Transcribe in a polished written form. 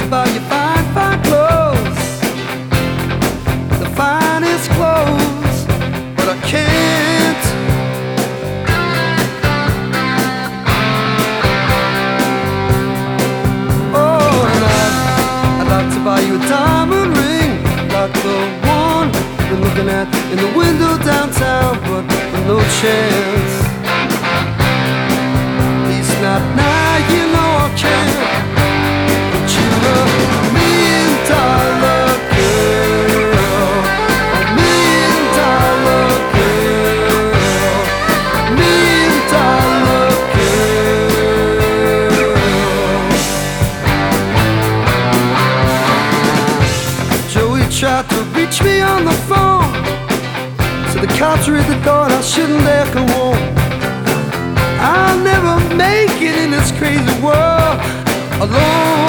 buy you fine, fine clothes, the finest clothes, but I can't. Oh, and I'd like to buy you a diamond ring, like the one you're looking at in the window downtown, but with no chance. Please not now, you know I can't. But you're a $1,000,000 girl, $1,000,000 girl, $1,000,000 girl. Joey tried to reach me on the phone, so the cops were at the door and I shouldn't dare go home. I'll never make it in this crazy world alone.